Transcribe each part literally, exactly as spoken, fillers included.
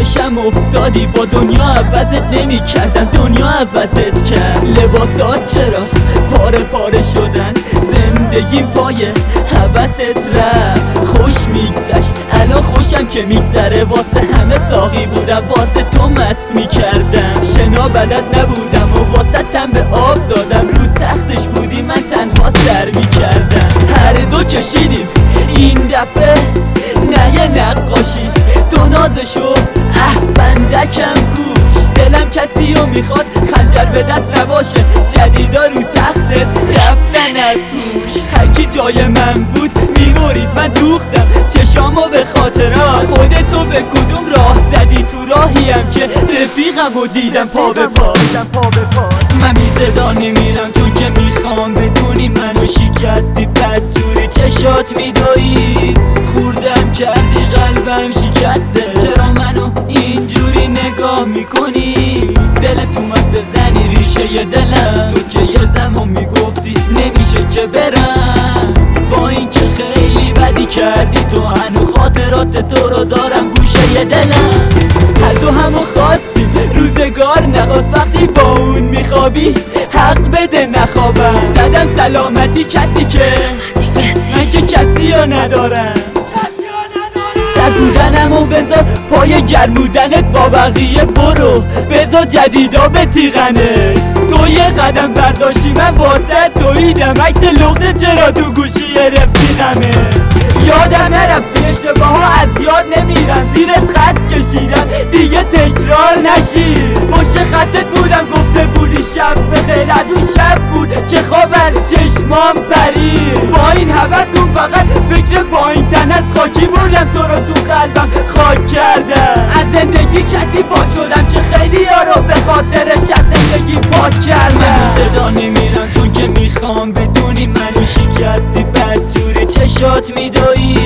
پیشم افتادی با دنیا عوضت نمی کردن، دنیا عوضت کرد. لباسات چرا پاره پاره شدن، زندگیم پای حوست رفت. خوش میگذشت الان خوشم که میگذره، واسه همه ساقی بودم واسه تو مست میکردم. شنا بلد نبودم و واسه تن به آب دادم، رو تختش بودی من تنها سر میکردم. هر دو کشیدیم این دفعه نه یه نقاشی، تو نازشو اه بندکم کوش. دلم کسی رو میخواد خنجر به دست نباشه، جدیدا رو تختت رفتن از هوش. هر کی جای من بود میبرید من دوختم چشامو به خاطرات. خودتو به کدوم راه زدی، تو راهیم که رفیقم و دیدم پا به پا. من بی صدا نمیرم چون که میخوام بدونی منو شکستی بدجوری چشات میدایی. خوردم کردی قلبم شکسته، چرا منو اینجوری نگاه میکنی؟ دلت اومد بزنی ریشه دلم، تو که یه زمان میگفتی نمیشه که برم. با این که خیلی بدی کردی تو، هنو خاطرات تو رو دارم گوشه دلم. هر دو همو خواستیم روزگار نخواست، وقتی با اون میخوابی حق بده نخوابم. زدم سلامتی کسی که من که کسی رو ندارم. سر بودنمو بذار پای گرمودنت، با بقیه برو بذار جدیدا به تیغنت. تو یه قدم برداشتی من واسه دویدم، عکس لخته چرا تو گوشی رفیقمه. یادم نرفتی اشتباه ها از یاد نمیرم، زیرت خط کشیدم دیگه تکرار نشی. پشت خطت بودم گفته بودی شب بخیر، از اون شب بود که خواب از چشمام پرید. با این حوث اون فقط فکر پایین تن از خاکی بودم، تو رو تو قلبم خاک کردم. از زندگی کسی پاک شدم که خیلی ها رو به خاطرش از زندگی پاک کردم. من صدا نمیرم چون که میخوام بدونی منو شکستی بدجوری چشات میدایی.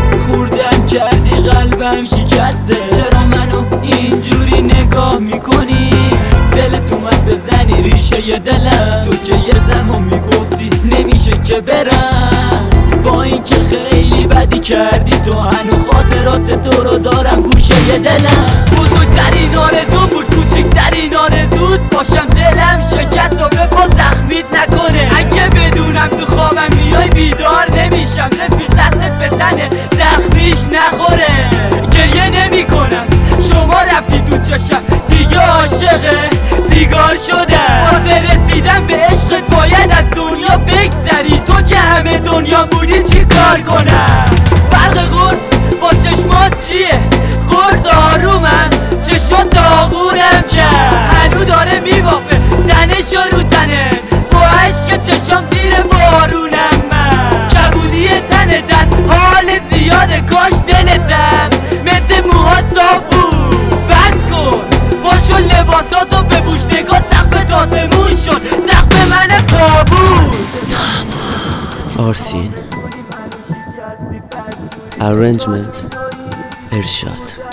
خوردم کردی قلبم شکسته، چرا منو اینجوری نگاه میکنی؟ دلت اومد بزنی ریشه دلم، تو که یه زمان میگفتی نمیشه که برم. با این که خیلی بدی کردی تو، هنو خاطرات تو رو دارم گوشه دلم. بزرگترین آرزوم بود کوچکترین آرزود باشم، دلم شکست و به پا زخمیت نکنه. اگه بدونم تو خوابم میای بیدار نمیشم، رفیق دستت به تنه زخمیش نخوره. گریه نمی کنم شما رفتی تو چشم، دیگه عاشقه سیگار شدم. واسه رسیدن به عشقت باید از دنیا بگذری، تو که همه دنیا بودی چی کار کنم؟ فرق قرص با چشمات چیه؟ قرص آرومم چشمات داغونم کرد، هنو داره میبافه تنشو رو تنه، با عشق چشم زیر بارونم. من کبودی تن دست حال زیاده، کاش دلتم مثل موهات صاف بود. بس کن باشو لباساتو بپوش، نگاه سقف آسمون شد سقف من تابوت. آرسین Arrangement ارشاد.